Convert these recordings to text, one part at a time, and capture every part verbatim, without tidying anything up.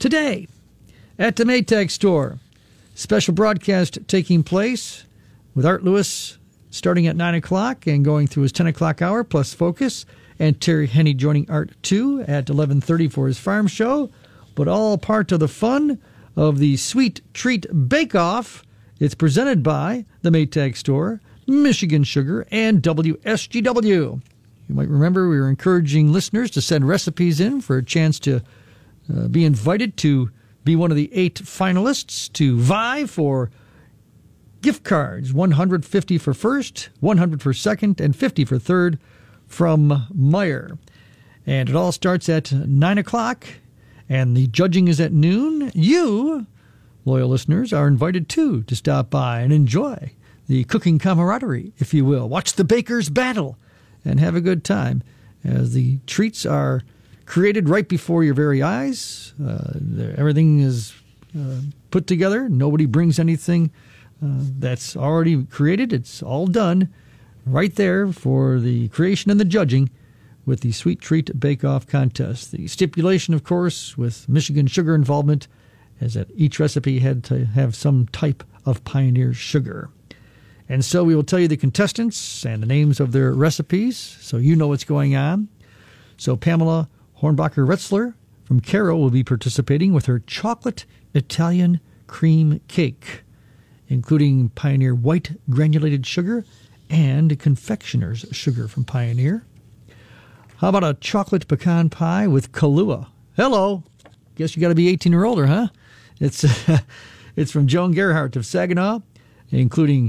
today at the Maytag store. Special broadcast taking place with Art Lewis starting at nine o'clock and going through his ten o'clock hour plus Focus, and Terry Henney joining Art too at eleven thirty for his farm show, but all part of the fun of the Sweet Treat Bake-Off. It's presented by the Maytag store, Michigan Sugar, and W S G W. You might remember we were encouraging listeners to send recipes in for a chance to uh, be invited to be one of the eight finalists to vie for gift cards, one hundred fifty for first, one hundred for second, and fifty for third from Meijer. And it all starts at nine o'clock, and the judging is at noon. You, loyal listeners, are invited too to stop by and enjoy the cooking camaraderie, if you will. Watch the bakers battle and have a good time as the treats are created right before your very eyes. Uh, everything is uh, put together. Nobody brings anything uh, that's already created. It's all done right there for the creation and the judging with the Sweet Treat Bake-Off contest. The stipulation, of course, with Michigan Sugar involvement, is that each recipe had to have some type of Pioneer sugar. And so we will tell you the contestants and the names of their recipes so you know what's going on. So Pamela Hornbacher-Retzler from Caro will be participating with her chocolate Italian cream cake, including Pioneer white granulated sugar and confectioner's sugar from Pioneer. How about a chocolate pecan pie with Kahlua? Hello. Guess you got to be eighteen or older, huh? It's uh, it's from Joan Gerhardt of Saginaw, including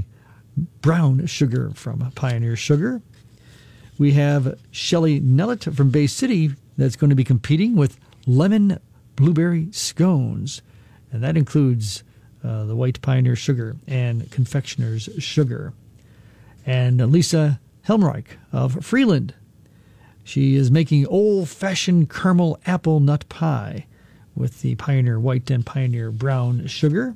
brown sugar from Pioneer Sugar. We have Shelley Nellett from Bay City that's going to be competing with lemon blueberry scones, and that includes uh, the white Pioneer Sugar and confectioner's sugar. And Lisa Helmreich of Freeland. She is making old-fashioned caramel apple nut pie with the Pioneer white and Pioneer brown sugar.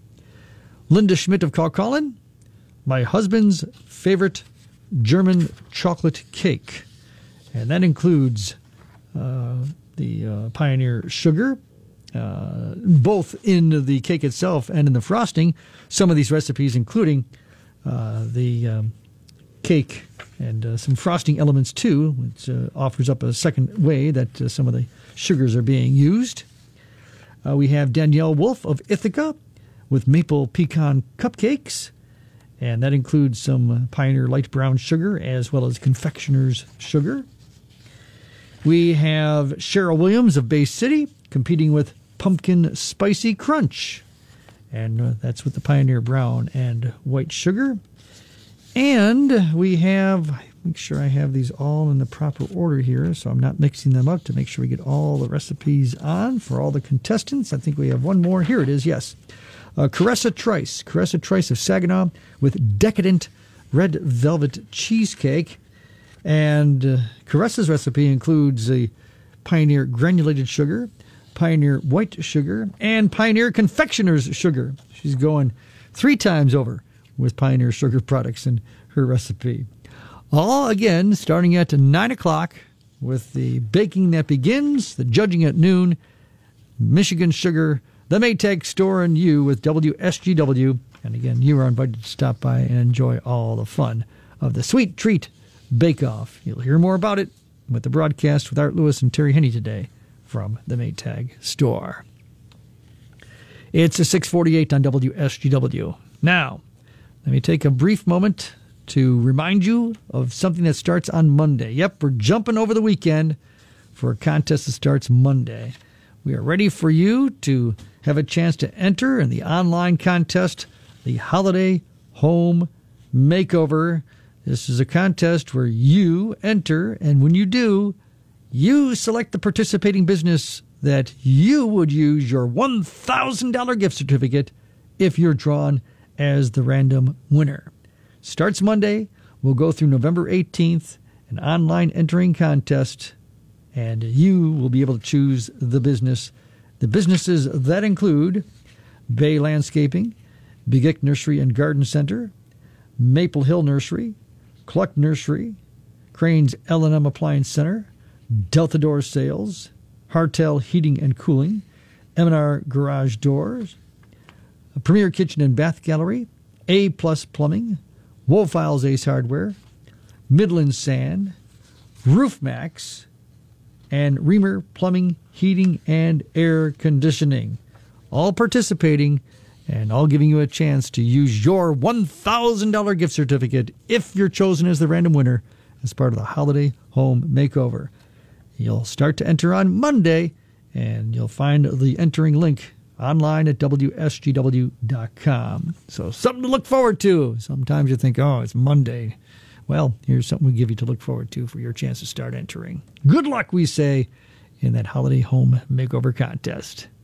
Linda Schmidt of Kaukallen, my husband's favorite German chocolate cake. And that includes uh, the uh, Pioneer sugar, uh, both in the cake itself and in the frosting. Some of these recipes including uh, the um, cake and uh, some frosting elements too, which uh, offers up a second way that uh, some of the sugars are being used. Uh, we have Danielle Wolf of Ithaca with maple pecan cupcakes, and that includes some uh, Pioneer light brown sugar as well as confectioner's sugar. We have Cheryl Williams of Bay City competing with pumpkin spicy crunch, and uh, that's with the Pioneer brown and white sugar. And we have, make sure I have these all in the proper order here so I'm not mixing them up, to make sure we get all the recipes on for all the contestants. I think we have one more. Here it is, yes. Uh, Caressa Trice, Caressa Trice of Saginaw with decadent red velvet cheesecake. And uh, Caressa's recipe includes a Pioneer granulated sugar, Pioneer white sugar, and Pioneer confectioner's sugar. She's going three times over with Pioneer sugar products in her recipe. All, again, starting at nine o'clock with the baking that begins, the judging at noon, Michigan Sugar, the Maytag store, and you with W S G W. And again, you are invited to stop by and enjoy all the fun of the Sweet Treat Bake-Off. You'll hear more about it with the broadcast with Art Lewis and Terry Henney today from the Maytag store. It's a six forty-eight on W S G W. Now, let me take a brief moment to remind you of something that starts on Monday. Yep, we're jumping over the weekend for a contest that starts Monday. We are ready for you to have a chance to enter in the online contest, the Holiday Home Makeover. This is a contest where you enter, and when you do, you select the participating business that you would use your one thousand dollars gift certificate if you're drawn as the random winner. Starts Monday. We'll go through November eighteenth, an online entering contest, and you will be able to choose the business. The businesses that include Bay Landscaping, Begic Nursery and Garden Center, Maple Hill Nursery, Cluck Nursery, Crane's L and M Appliance Center, Delta Door Sales, Hartel Heating and Cooling, M and R Garage Doors, a Premier Kitchen and Bath Gallery, A Plus Plumbing, Wofiles Ace Hardware, Midland Sand, Roof Max, and Reamer Plumbing, Heating, and Air Conditioning. All participating and all giving you a chance to use your one thousand dollars gift certificate if you're chosen as the random winner as part of the Holiday Home Makeover. You'll start to enter on Monday, and you'll find the entering link online at W S G W dot com. So something to look forward to. Sometimes you think, oh, it's Monday. Well, here's something we give you to look forward to for your chance to start entering. Good luck, we say, in that Holiday Home Makeover contest.